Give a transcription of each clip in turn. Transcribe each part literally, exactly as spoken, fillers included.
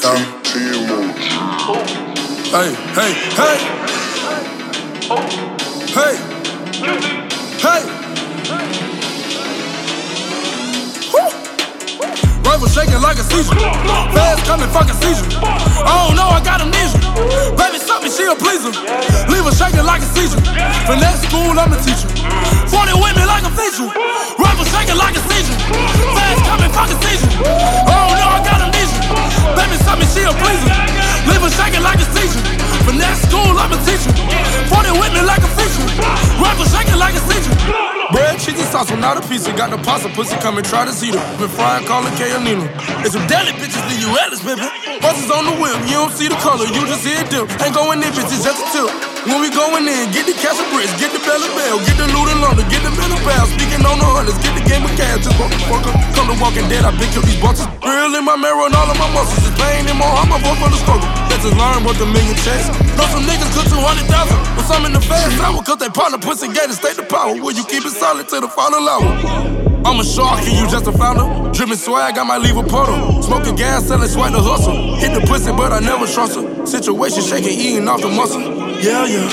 Hey, hey, hey. Hey. Hey. Woo. Rifle shaking like a seizure. Fast coming, fucking seizure. Oh no, I got amnesia. Baby, something she a pleaser. Leave her shaking like a seizure. Finesse school, I'm a teacher. forty women like a feature. Rifle shaking like a seizure. Fast coming, fucking seizure. Oh no, I got amnesia. Baby, something she a pleaser. Leave her shaking like a seizure. Finesse school, I'm a teacher. forty women like a feature. Rifle shaking like a seizure. Bread, cheese, and sauce, not a pizza. Got the pasta, pussy, come and try to see them. Been frying, calling K and Nina. It's some deli bitches, leave you Ellis, baby. Buses on the whip, you don't see the color, you just see it dip. Ain't going in, bitches, just a tip. When we going in, get the cash and bricks, get the belly bell, get the loot and London, get the middle bell. Speaking on the hunters, get the game of cash, just motherfucker. Come to Walking Dead, I been kill these bosses. Real in my marrow and all of my muscles. It's pain in my heart, my voice for the struggle. Let's just learn what the million checks. Know some niggas good two hundred thousand, but some in the fast hour, cause they partner pussy gate and state the power. Will you keep it solid till the final hour? I'm a shark and you just a founder. Drippin' swag, I might leave a puddle. Smoking gas, selling swag to hustle. Hit the pussy, but I never trust her. Situation shaking, eating off the muscle. Yeah, yeah.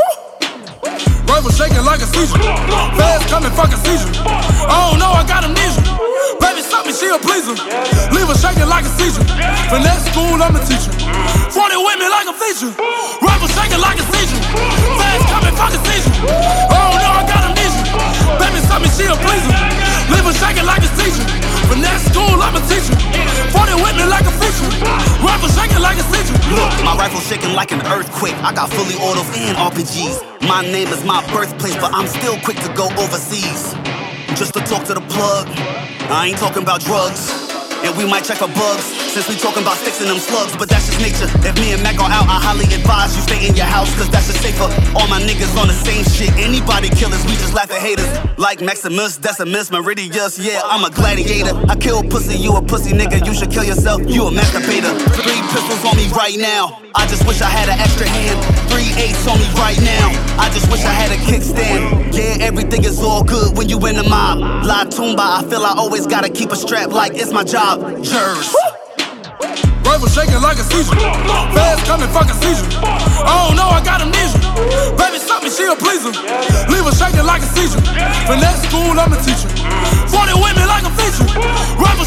Rifle shaking like a seizure. Fast coming, fucking seizure. Oh no, I got amnesia. Baby, something she a pleaser. Leave her shaking like a seizure. Finesse school, I'm a teacher. forty women like a feature. Rifle shaking like a seizure. Fast coming, fucking seizure. Oh no, I got amnesia. Baby, something she a pleaser. Leave her shaking like a seizure. Finesse school, I'm a teacher. forty women like a feature. Rifle shaking like a seizure. Look, my rifle shaking like an earthquake. I got fully autos and R P Gs. My name is my birthplace, but I'm still quick to go overseas. Just to talk to the plug. I ain't talking about drugs. And we might check for bugs, since we talking about sticks and them slugs, but that's just nature. If me and Mac are out, I highly advise you stay in your house, cause that's just safer. All my niggas on the same shit, anybody killers, we just laugh at haters. Like Maximus, Decimus, Meridius, yeah, I'm a gladiator. I kill pussy, you a pussy nigga, you should kill yourself, you a masturbator. Three pistols on me right now, I just wish I had an extra hand. Three eights on me right now, I just wish I had a kickstand. Yeah, everything is all good when you in the mob. La Tumba, I feel I always gotta keep a strap like it's my job. Jers. Rifle shaking like a seizure. Fast coming, fucking seizure. Oh no, I got amnesia. Baby, something she a pleaser. Leave her shaking like a seizure. Finesse school, I'm a teacher. forty women like a feature. Rifle